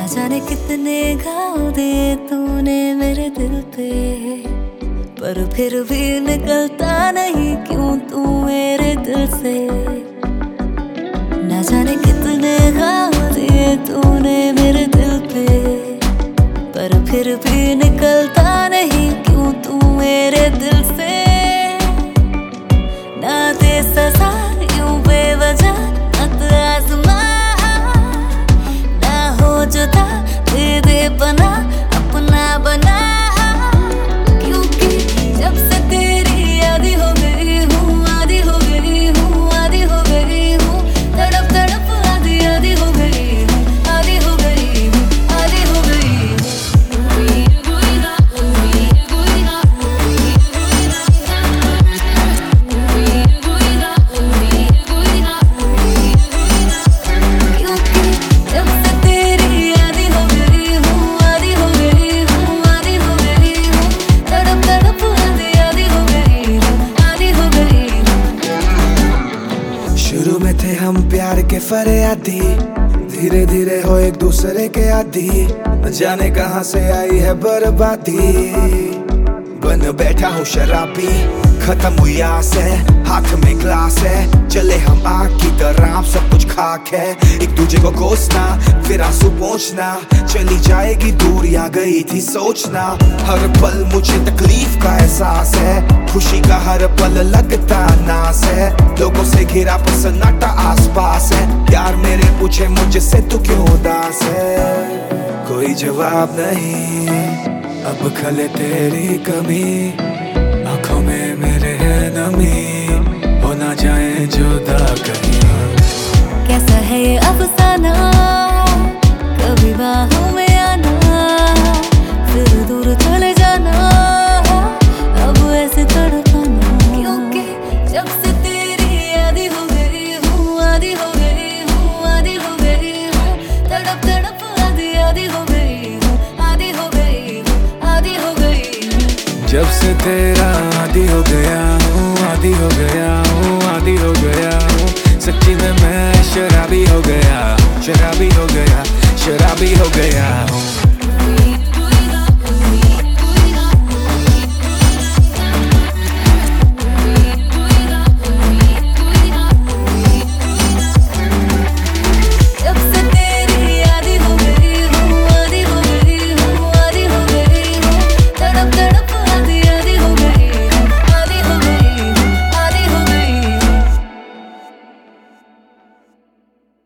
जाने कितने घाव दे तूने मेरे दिल पे, पर फिर भी निकलता नहीं क्यों तू मेरे दिल से। ना जाने कितने घाव दिए तूने मेरे दिल पे, पर फिर भी निकलता नहीं क्यों तू मेरे दिल से। ना दे सजा यूं बेवजह मत आज़मा, ना हो जुदा दे दे पना अपना बना। क्योंकि जब से तेरी आदी हो गई हूँ, आदी हो गई हूँ, आदी हो गई हूँ, तड़प तड़प आदी आदी हो गई हूँ, आदी हो गई हूँ, आदी हो गई हूँ। शुरू में थे हम प्यार के फरियादी, धीरे धीरे हो एक दूसरे के आदी। न जाने कहां से आई है बर्बादी, बन बैठा हूँ शराबी। खत्म हुई आस है, हाथ में ग्लास है, चले हम आग की तरह, सब कुछ खाक है। एक दूजे को कोसना फिर आंसू पोंछना, चली जाएगी दूर या गई थी सोचना। हर पल मुझे तकलीफ का एहसास है, खुशी का हर पल लगता नास है। लोगों से घिरा पर सन्नाटा आसपास है, यार मेरे पूछे मुझसे तू क्यों उदास है। कोई जवाब नहीं अब खले तेरी कमी, आंखों में मेरे है नमी, हो ना जाए जुदा कहीं। कैसा है ये अफसाना, कभी बाहों में आना फिर दूर चले जाना, अब ऐसे तड़पाना। क्योंकि जब से तेरी आदी हो गई हूँ, आदी हो गई हूँ, आदी हो गई हूँ, तड़प तड़प आदी आदी हो गई हूँ, आदी हो गई हूँ, आदी हो गई हूँ। जब से तेरा आदी हो गया हूँ, आदी हो गया हूँ, आदी हो गया हूँ, सच्ची में मैं शराबी हो गया, शराबी हो गया, शराबी हो गया हूँ।